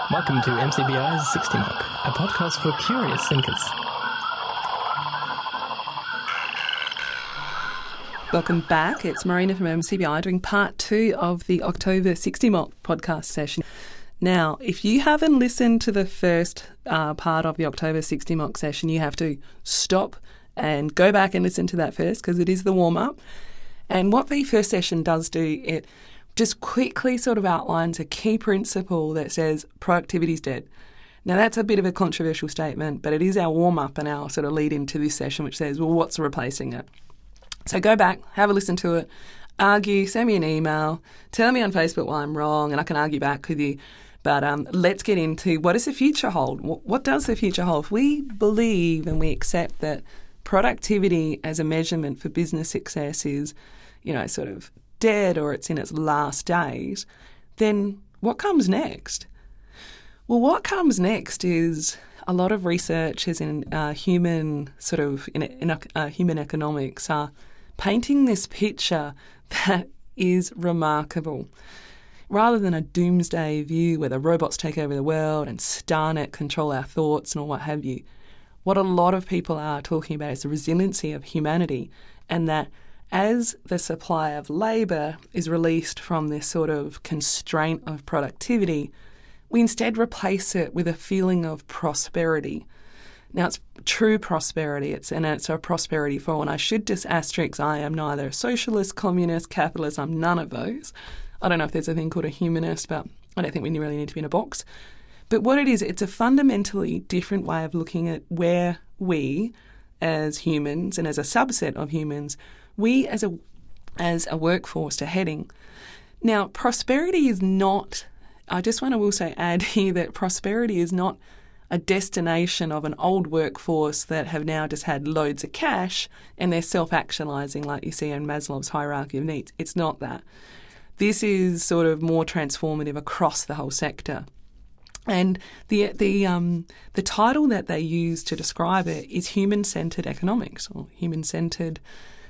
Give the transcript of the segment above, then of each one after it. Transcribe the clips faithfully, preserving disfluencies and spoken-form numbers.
Welcome to M C B I's sixty Mark, a podcast for curious thinkers. Welcome back. It's Marina from M C B I doing part two of the October sixty Mark podcast session. Now, if you haven't listened to the first uh, part of the October sixty Mark session, you have to stop and go back and listen to that first because it is the warm-up. And what the first session does do, it just quickly sort of outlines a key principle that says productivity is dead. Now, that's a bit of a controversial statement, but it is our warm-up and our sort of lead into this session, which says, well, what's replacing it? So go back, have a listen to it, argue, send me an email, tell me on Facebook why I'm wrong, and I can argue back with you. But um, let's get into what does the future hold? What, what does the future hold? If we believe and we accept that productivity as a measurement for business success is, you know, sort of dead or it's in its last days, then what comes next? Well, what comes next is a lot of researchers in uh, human sort of in, in uh, human economics are painting this picture that is remarkable. Rather than a doomsday view where the robots take over the world and Starnet control our thoughts and all what have you, what a lot of people are talking about is the resiliency of humanity, and that as the supply of labour is released from this sort of constraint of productivity, we instead replace it with a feeling of prosperity. Now, it's true prosperity, it's and it's a prosperity for all. And I should just asterisk, I am neither a socialist, communist, capitalist, I'm none of those. I don't know if there's a thing called a humanist, but I don't think we really need to be in a box. But what it is, it's a fundamentally different way of looking at where we, as humans and as a subset of humans, we as a as a workforce are heading. Now, prosperity is not, I just want to also add here that prosperity is not a destination of an old workforce that have now just had loads of cash and they're self-actualizing like you see in Maslow's hierarchy of needs. It's not that. This is sort of more transformative across the whole sector. And the the um, the title that they use to describe it is human-centred economics or human-centred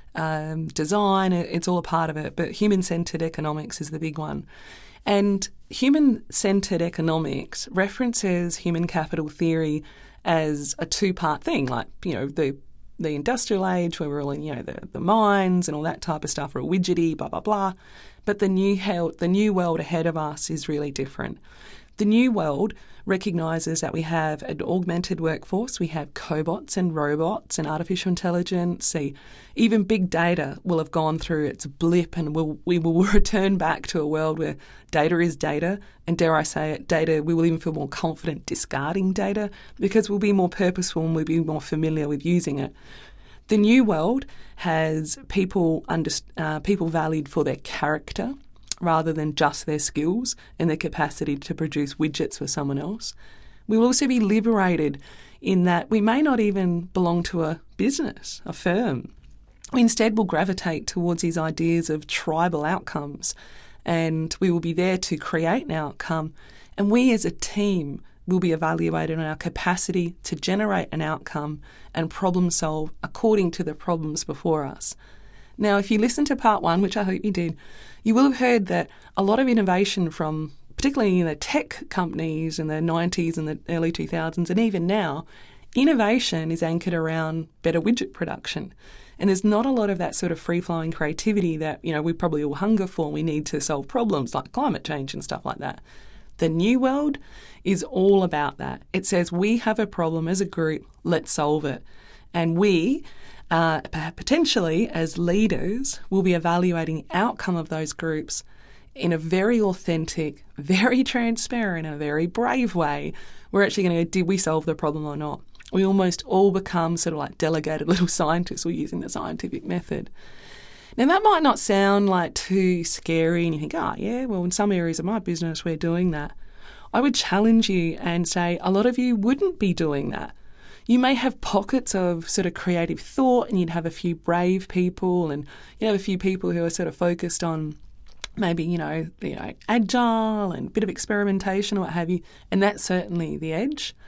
um, design. It's all a part of it, but human-centred economics is the big one. And human-centred economics references human capital theory as a two-part thing, like, you know, the the industrial age where we're all in, you know, the, the mines and all that type of stuff, or widgety, blah, blah, blah. But the new, held, the new world ahead of us is really different. The new world recognises that we have an augmented workforce, we have cobots and robots and artificial intelligence. See, even big data will have gone through its blip and we'll, we will return back to a world where data is data, and dare I say it, data, we will even feel more confident discarding data because we'll be more purposeful and we'll be more familiar with using it. The new world has people under, uh, people valued for their character rather than just their skills and their capacity to produce widgets for someone else. We will also be liberated in that we may not even belong to a business, a firm. We instead will gravitate towards these ideas of tribal outcomes, and we will be there to create an outcome. And we as a team will be evaluated on our capacity to generate an outcome and problem solve according to the problems before us. Now, if you listen to part one, which I hope you did, you will have heard that a lot of innovation from particularly in the tech companies in the nineties and the early two thousands, and even now, innovation is anchored around better widget production. And there's not a lot of that sort of free-flowing creativity that, you know, we probably all hunger for. We need to solve problems like climate change and stuff like that. The new world is all about that. It says we have a problem as a group, let's solve it. And we, uh, potentially as leaders, will be evaluating the outcome of those groups in a very authentic, very transparent, and a very brave way. We're actually going to go, did we solve the problem or not? We almost all become sort of like delegated little scientists or using the scientific method. Now, that might not sound like too scary and you think, oh, yeah, well, in some areas of my business we're doing that. I would challenge you and say a lot of you wouldn't be doing that. You may have pockets of sort of creative thought and you'd have a few brave people and you have a few people who are sort of focused on maybe, you know, you know, agile and a bit of experimentation or what have you, and that's certainly the edge.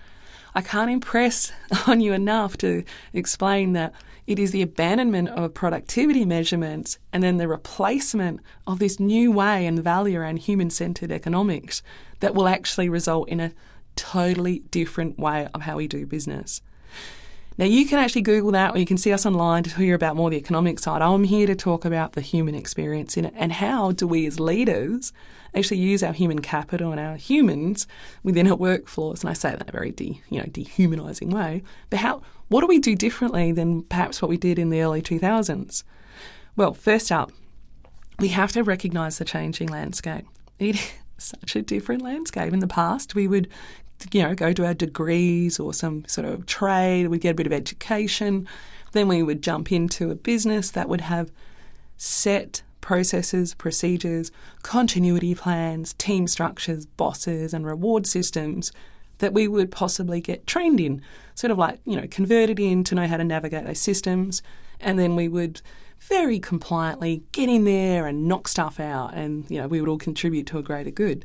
I can't impress on you enough to explain that it is the abandonment of productivity measurements and then the replacement of this new way and value around human-centred economics that will actually result in a totally different way of how we do business. Now, you can actually Google that, or you can see us online to hear about more the economic side. I'm here to talk about the human experience in it and how do we as leaders actually use our human capital and our humans within our workforce. And I say that in a very de, you know, dehumanising way. But how? What do we do differently than perhaps what we did in the early two thousands? Well, first up, we have to recognise the changing landscape. It is such a different landscape. In the past, we would you know, go to our degrees or some sort of trade, we'd get a bit of education, then we would jump into a business that would have set processes, procedures, continuity plans, team structures, bosses and reward systems that we would possibly get trained in, sort of like, you know, converted in to know how to navigate those systems, and then we would very compliantly get in there and knock stuff out and, you know, we would all contribute to a greater good.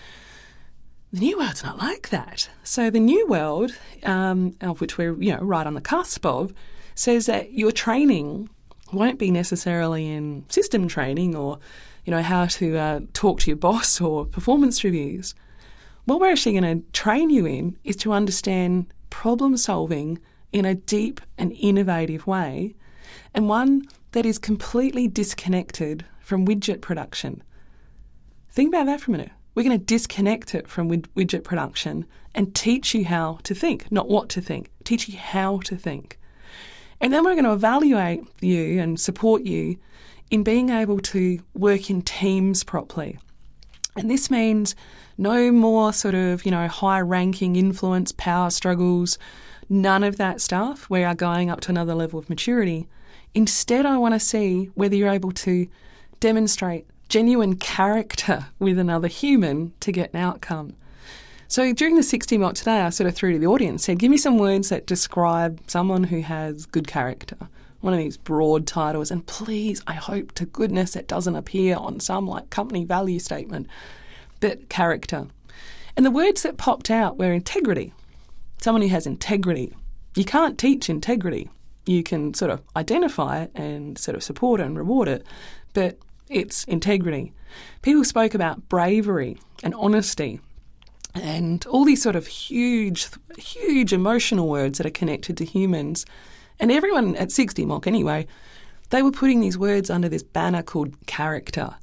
The new world's not like that. So the new world, um, of which we're you know right on the cusp of, says that your training won't be necessarily in system training or, you know, how to uh, talk to your boss or performance reviews. What we're actually going to train you in is to understand problem solving in a deep and innovative way, and one that is completely disconnected from widget production. Think about that for a minute. We're going to disconnect it from wid- widget production and teach you how to think, not what to think, teach you how to think. And then we're going to evaluate you and support you in being able to work in teams properly. And this means no more sort of, you know, high-ranking influence, power struggles, none of that stuff. We are going up to another level of maturity. Instead, I want to see whether you're able to demonstrate genuine character with another human to get an outcome. So during the sixty mock today, I sort of threw to the audience, said, give me some words that describe someone who has good character. One of these broad titles. And please, I hope to goodness it doesn't appear on some like company value statement, but character. And the words that popped out were integrity. Someone who has integrity. You can't teach integrity. You can sort of identify it and sort of support it and reward it, but it's integrity. People spoke about bravery and honesty and all these sort of huge, huge emotional words that are connected to humans. And everyone at sixty mock anyway, they were putting these words under this banner called character.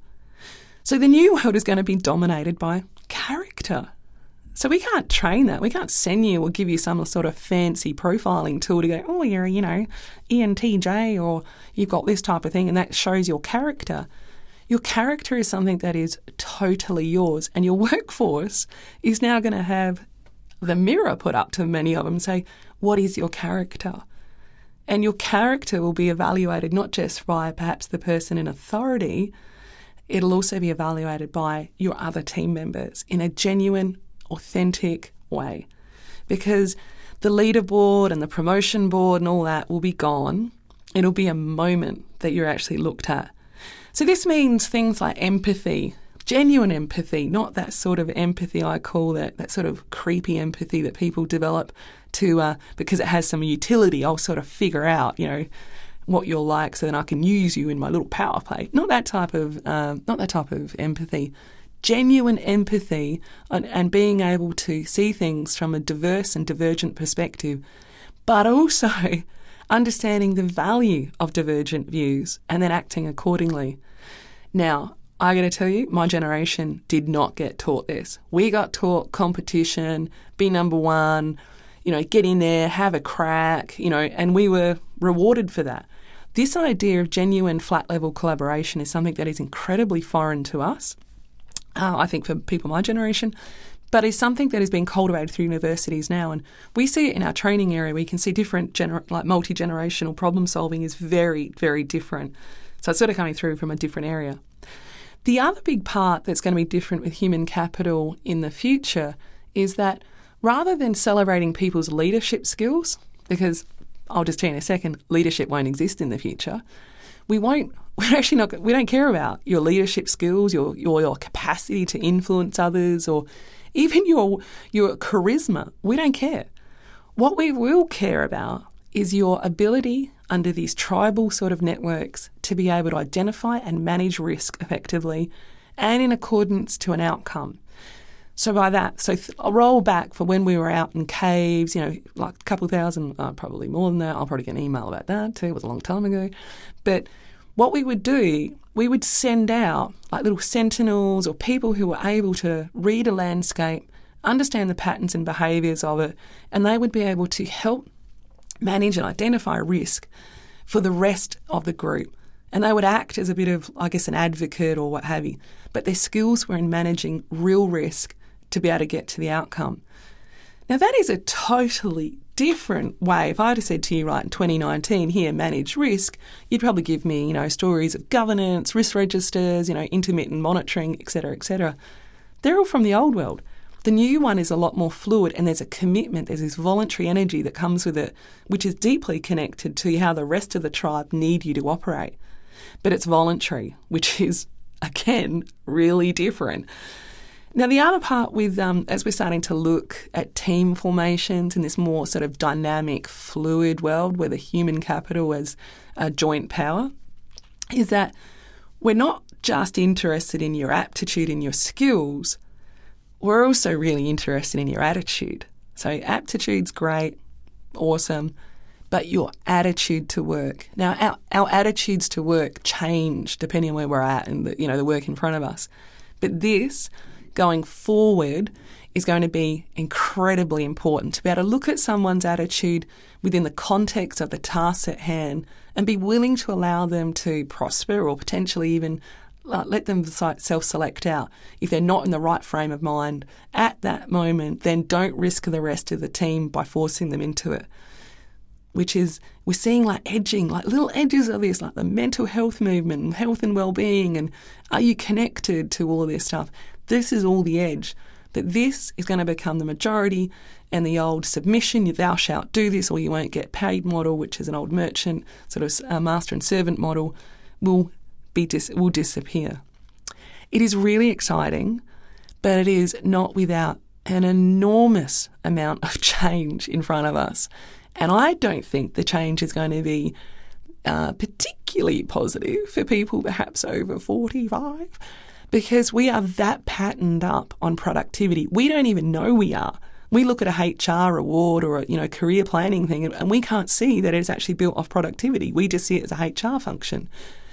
So the new world is going to be dominated by character. So we can't train that. We can't send you or give you some sort of fancy profiling tool to go, oh, you're, you know, E N T J or you've got this type of thing and that shows your character. Your character is something that is totally yours, and your workforce is now going to have the mirror put up to many of them and say, what is your character? And your character will be evaluated not just by perhaps the person in authority, it'll also be evaluated by your other team members in a genuine, authentic way. Because the leaderboard and the promotion board and all that will be gone. It'll be a moment that you're actually looked at. So this means things like empathy, genuine empathy, not that sort of empathy I call that, that sort of creepy empathy that people develop to uh, because it has some utility. I'll sort of figure out, you know, what you're like so then I can use you in my little power play. Not that type of, uh, not that type of empathy. Genuine empathy and, and being able to see things from a diverse and divergent perspective, but also understanding the value of divergent views and then acting accordingly. Now, I got to tell you, my generation did not get taught this. We got taught competition, be number one, you know, get in there, have a crack, you know, and we were rewarded for that. This idea of genuine flat-level collaboration is something that is incredibly foreign to us, uh, I think for people my generation, but is something that is being cultivated through universities now. And we see it in our training area. We can see different, gener- like multi-generational problem solving is very, very different. So it's sort of coming through from a different area. The other big part that's going to be different with human capital in the future is that rather than celebrating people's leadership skills, because I'll just tell you in a second, leadership won't exist in the future, we won't, we're actually not, we don't care about your leadership skills, your, your, your capacity to influence others, or even your your charisma. We don't care. What we will care about is your ability under these tribal sort of networks to be able to identify and manage risk effectively and in accordance to an outcome. So by that, so th- I'll roll back for when we were out in caves, you know, like a couple of thousand, uh, probably more than that. I'll probably get an email about that too. It was a long time ago. But what we would do, we would send out like little sentinels or people who were able to read a landscape, understand the patterns and behaviours of it, and they would be able to help manage and identify risk for the rest of the group. And they would act as a bit of, I guess, an advocate or what have you. But their skills were in managing real risk to be able to get to the outcome. Now, that is a totally different way. If I'd have said to you, right, in twenty nineteen, here, manage risk, you'd probably give me, you know, stories of governance, risk registers, you know, intermittent monitoring, et cetera, et cetera. They're all from the old world. The new one is a lot more fluid, and there's a commitment, there's this voluntary energy that comes with it, which is deeply connected to how the rest of the tribe need you to operate. But it's voluntary, which is, again, really different. Now, the other part with, um, as we're starting to look at team formations in this more sort of dynamic, fluid world where the human capital is a joint power, is that we're not just interested in your aptitude and your skills, we're also really interested in your attitude. So aptitude's great, awesome, but your attitude to work. Now, our, our attitudes to work change depending on where we're at and the, you know, the work in front of us. But this, going forward, is going to be incredibly important to be able to look at someone's attitude within the context of the tasks at hand and be willing to allow them to prosper or potentially even uh, let them self-select out. If they're not in the right frame of mind at that moment, then don't risk the rest of the team by forcing them into it. Which is, we're seeing like edging, like little edges of this, like the mental health movement and health and well-being and are you connected to all of this stuff? This is all the edge. That this is going to become the majority, and the old submission, thou shalt do this or you won't get paid model, which is an old merchant sort of uh, master and servant model, will be dis- will disappear. It is really exciting, but it is not without an enormous amount of change in front of us. And I don't think the change is going to be uh, particularly positive for people perhaps over forty-five, because we are that patterned up on productivity. We don't even know we are. We look at a H R award or a you know career planning thing, and we can't see that it's actually built off productivity. We just see it as a H R function.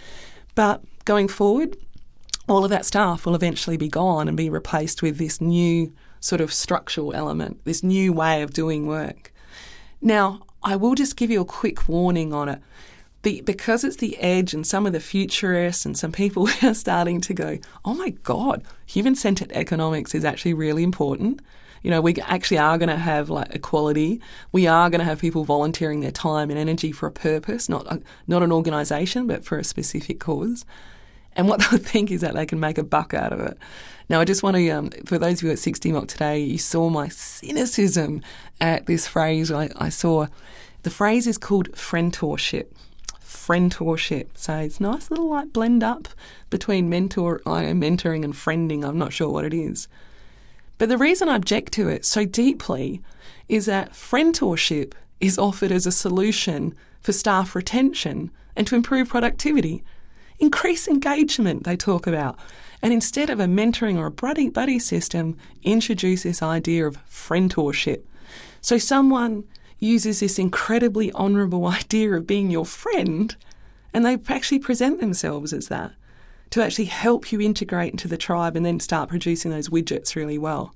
But going forward, all of that stuff will eventually be gone and be replaced with this new sort of structural element, this new way of doing work. Now, I will just give you a quick warning on it. The, because it's the edge and some of the futurists and some people are starting to go, oh my God, human-centred economics is actually really important. You know, we actually are going to have like equality. We are going to have people volunteering their time and energy for a purpose, not a, not an organisation, but for a specific cause. And what they'll think is that they can make a buck out of it. Now, I just want to, um, for those of you at sixty Mock today, you saw my cynicism at this phrase. I, I saw the phrase is called friendtorship. Friendtorship. So it's a nice little like blend up between mentor, like, mentoring and friending. I'm not sure what it is. But the reason I object to it so deeply is that friendtorship is offered as a solution for staff retention and to improve productivity. Increase engagement, they talk about. And instead of a mentoring or a buddy, buddy system, introduce this idea of friendtorship. So someone uses this incredibly honourable idea of being your friend, and they actually present themselves as that to actually help you integrate into the tribe and then start producing those widgets really well.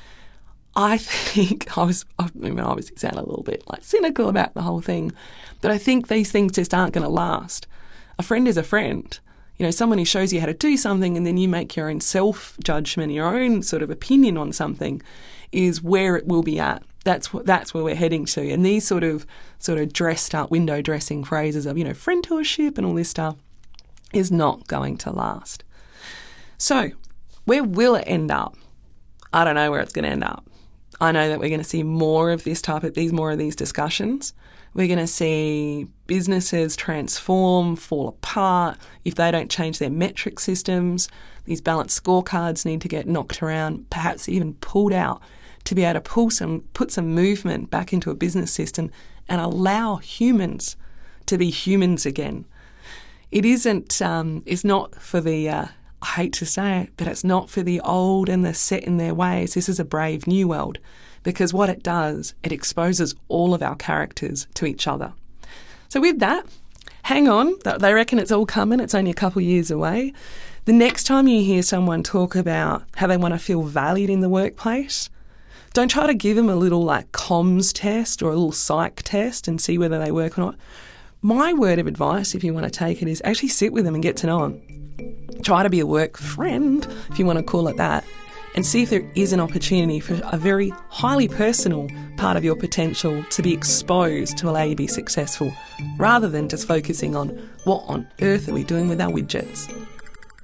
I think I was, I mean, I obviously sound a little bit like cynical about the whole thing, but I think these things just aren't going to last. A friend is a friend. You know, someone who shows you how to do something and then you make your own self-judgment, your own sort of opinion on something is where it will be at. That's what, that's where we're heading to. And these sort of sort of dressed up window dressing phrases of, you know, friendtorship and all this stuff is not going to last. So where will it end up? I don't know where it's going to end up. I know that we're going to see more of this type of these, more of these discussions. We're going to see businesses transform, fall apart if they don't change their metric systems. These balanced scorecards need to get knocked around, perhaps even pulled out to be able to pull some, put some movement back into a business system and allow humans to be humans again. It isn't, um, it's not for the, uh, I hate to say it, but it's not for the old and the set in their ways. This is a brave new world, because what it does, it exposes all of our characters to each other. So with that, hang on. They reckon it's all coming. It's only a couple of years away. The next time you hear someone talk about how they want to feel valued in the workplace, don't try to give them a little like comms test or a little psych test and see whether they work or not. My word of advice, if you want to take it, is actually sit with them and get to know them. Try to be a work friend, if you want to call it that, and see if there is an opportunity for a very highly personal part of your potential to be exposed to allow you to be successful, rather than just focusing on what on earth are we doing with our widgets.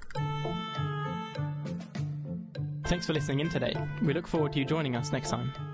Thanks for listening in today. We look forward to you joining us next time.